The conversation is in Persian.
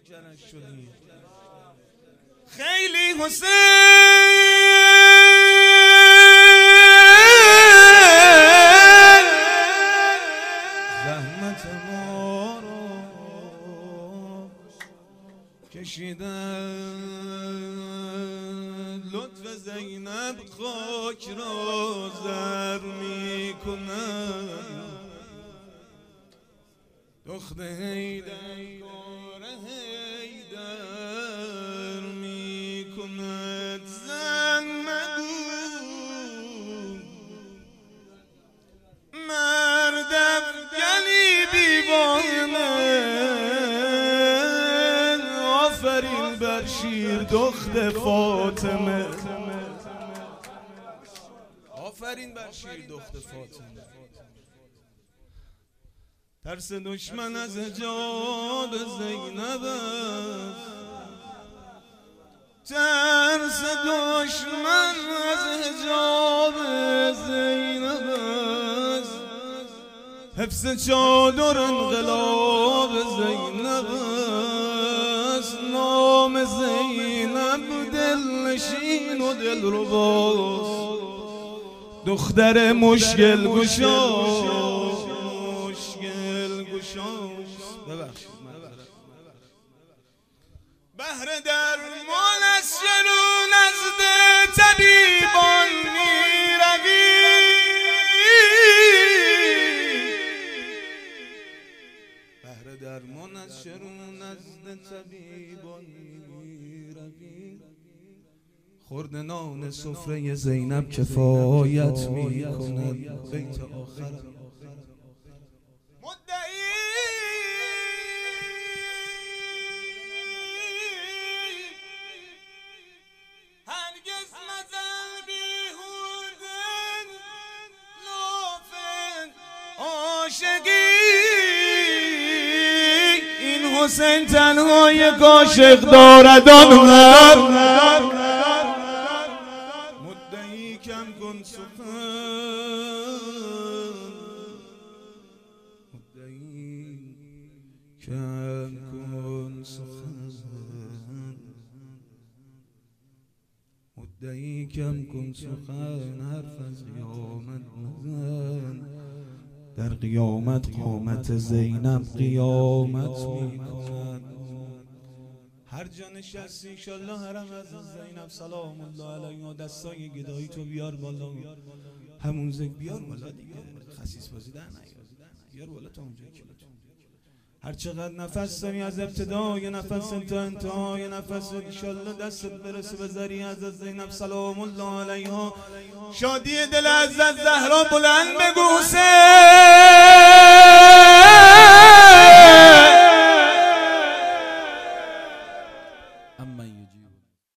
خیلی حسین زحمت ما رو کشیدن، لطف زینب خاک را زر میکنن، دختر حیدر کار حیدر میکند. زن مگو مرد افگنی بیوانه، آفرین بر شیر دختر فاطمه، آفرین بر شیر دختر فاطمه. ترس دشمن از حجاب زینب است، ترس دشمن از حجاب زینب است، حفظ چادر انقلاب زینب است، نام زینب دلنشین و دلرباست، دختر مشکل گشا بهر درمان از شروع نزد طبیبان میروی، بهر درمان از شروع نزد طبیبان میروی، خورد نان سفره زینب کفایت میکند. بیت آخر این حسین تنها یک عاشق دارد آنقدر، مدعی کم کن سخن، مدعی کم کن سخن، مدعی کم کن سخن، حرف از قیامت نزن، در قیامت قامت زینب قیامت میکند. هر جا نشستی انشالله حرم از زینب سلام الله علیها، دستای گدایی تو بیار بالا، همون زک بیار بالا دیگه، خسیس بازی در نیار، بیار بالا تا اونجایی که هر چقدر نفس داری از ابتدای نفس تا انتهای نفس، انشالله دستت برسه به ذریعه از زینب سلام الله علیها. شادی دل از زهرا بلند بگو حسین.